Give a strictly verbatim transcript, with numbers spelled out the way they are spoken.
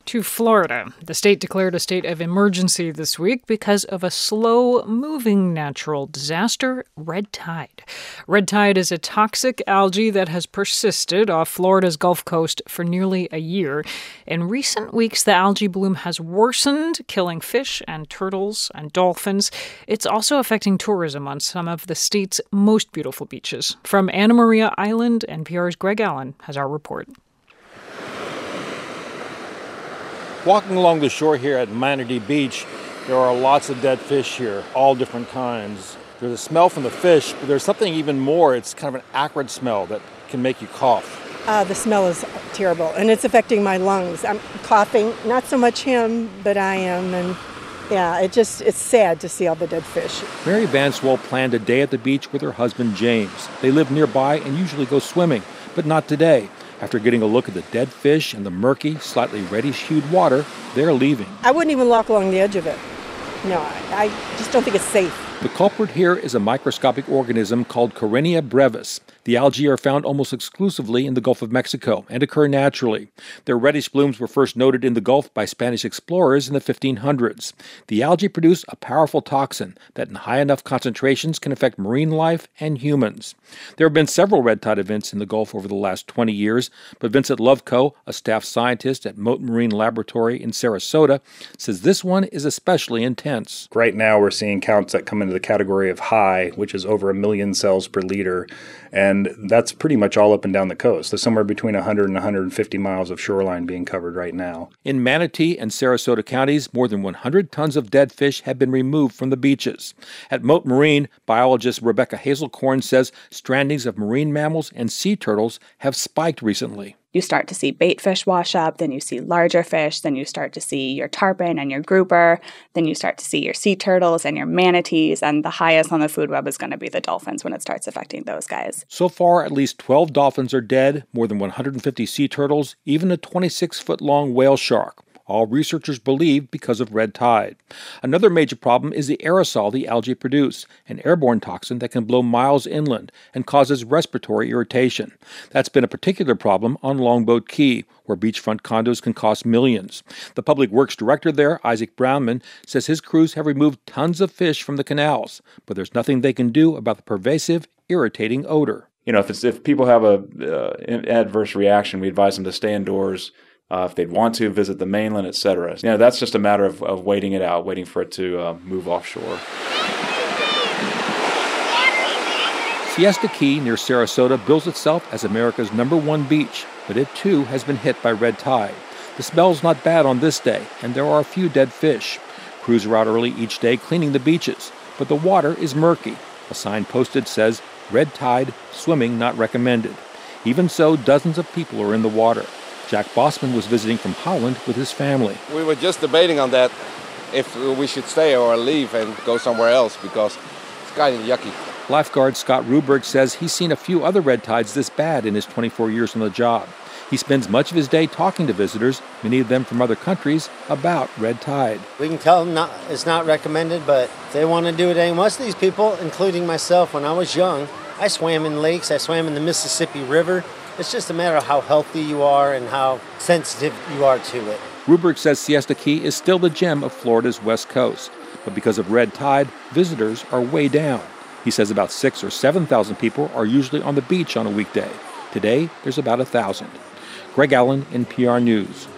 To Florida. The state declared a state of emergency this week because of a slow-moving natural disaster, red tide. Red tide is a toxic algae that has persisted off Florida's Gulf Coast for nearly a year. In recent weeks, the algae bloom has worsened, killing fish and turtles and dolphins. It's also affecting tourism on some of the state's most beautiful beaches. From Anna Maria Island, N P R's Greg Allen has our report. Walking along the shore here at Manatee Beach, there are lots of dead fish here, all different kinds. There's a smell from the fish, but there's something even more. It's kind of an acrid smell that can make you cough. Uh, the smell is terrible, and it's affecting my lungs. I'm coughing, not so much him, but I am, and yeah, it just it's sad to see all the dead fish. Mary Vanswell planned a day at the beach with her husband, James. They live nearby and usually go swimming, but not today. After getting a look at the dead fish and the murky, slightly reddish-hued water, they're leaving. I wouldn't even walk along the edge of it. No, I, I just don't think it's safe. The culprit here is a microscopic organism called Karenia brevis. The algae are found almost exclusively in the Gulf of Mexico and occur naturally. Their reddish blooms were first noted in the Gulf by Spanish explorers in the fifteen hundreds. The algae produce a powerful toxin that in high enough concentrations can affect marine life and humans. There have been several red tide events in the Gulf over the last twenty years, but Vincent Loveco, a staff scientist at Mote Marine Laboratory in Sarasota, says this one is especially intense. Right now we're seeing counts that come into the category of high, which is over a million cells per liter, and that's pretty much all up and down the coast. There's somewhere between one hundred and one hundred fifty miles of shoreline being covered right now. In Manatee and Sarasota counties, more than one hundred tons of dead fish have been removed from the beaches. At Mote Marine, biologist Rebecca Hazelcorn says strandings of marine mammals and sea turtles have spiked recently. You start to see bait fish wash up, then you see larger fish, then you start to see your tarpon and your grouper, then you start to see your sea turtles and your manatees, and the highest on the food web is going to be the dolphins when it starts affecting those guys. So far, at least twelve dolphins are dead, more than one hundred fifty sea turtles, even a twenty-six foot long whale shark. All researchers believe because of red tide. Another major problem is the aerosol the algae produce, an airborne toxin that can blow miles inland and causes respiratory irritation. That's been a particular problem on Longboat Key, where beachfront condos can cost millions. The public works director there, Isaac Brownman, says his crews have removed tons of fish from the canals, but there's nothing they can do about the pervasive, irritating odor. You know, if it's, if people have a uh, adverse reaction, we advise them to stay indoors. Uh, if they'd want to, visit the mainland, et cetera. You know, that's just a matter of, of waiting it out, waiting for it to uh, move offshore. Siesta Key near Sarasota bills itself as America's number one beach, but it too has been hit by red tide. The smell's not bad on this day, and there are a few dead fish. Crews are out early each day cleaning the beaches, but the water is murky. A sign posted says, "Red tide, swimming not recommended." Even so, dozens of people are in the water. Jack Bossman was visiting from Holland with his family. We were just debating on that, if we should stay or leave and go somewhere else, because it's kind of yucky. Lifeguard Scott Ruberg says he's seen a few other red tides this bad in his twenty-four years on the job. He spends much of his day talking to visitors, many of them from other countries, about red tide. We can tell them not, it's not recommended, but if they want to do it anyway. Most of these people, including myself, when I was young, I swam in lakes, I swam in the Mississippi River. It's just a matter of how healthy you are and how sensitive you are to it. Ruberg says Siesta Key is still the gem of Florida's west coast, but because of red tide, visitors are way down. He says about six or seven thousand people are usually on the beach on a weekday. Today, there's about a thousand. Greg Allen, N P R News.